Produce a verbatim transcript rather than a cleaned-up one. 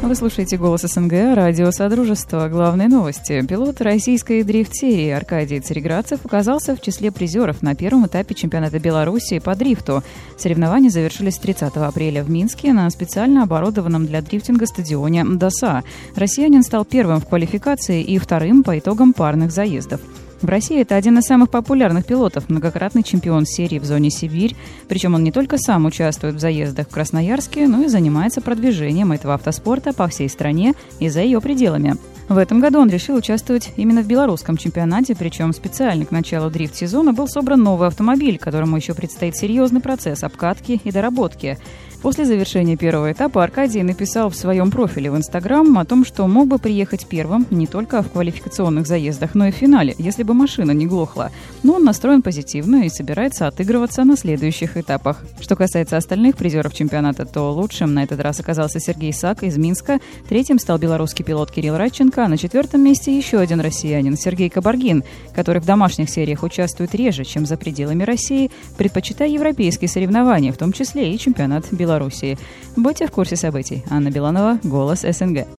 Вы слушаете «Голос СНГ», радио Содружества. Главные новости. Пилот российской дрифт-серии Аркадий Цареградцев оказался в числе призеров на первом этапе чемпионата Беларуси по дрифту. Соревнования завершились тридцатого апреля в Минске на специально оборудованном для дрифтинга стадионе ДОСА. Россиянин стал первым в квалификации и вторым по итогам парных заездов. В России это один из самых популярных пилотов, многократный чемпион серии в зоне Сибирь. Причем он не только сам участвует в заездах в Красноярске, но и занимается продвижением этого автоспорта по всей стране и за ее пределами. В этом году он решил участвовать именно в белорусском чемпионате, причем специально к началу дрифт-сезона был собран новый автомобиль, которому еще предстоит серьезный процесс обкатки и доработки. После завершения первого этапа Аркадий написал в своем профиле в Инстаграм о том, что мог бы приехать первым не только в квалификационных заездах, но и в финале, если бы машина не глохла. Но он настроен позитивно и собирается отыгрываться на следующих этапах. Что касается остальных призеров чемпионата, то лучшим на этот раз оказался Сергей Сак из Минска, третьим стал белорусский пилот Кирилл Радченко, а на четвертом месте еще один россиянин Сергей Кабаргин, который в домашних сериях участвует реже, чем за пределами России, предпочитая европейские соревнования, в том числе и чемпионат Беларуси. Будьте в курсе событий. Анна Беланова, «Голос СНГ».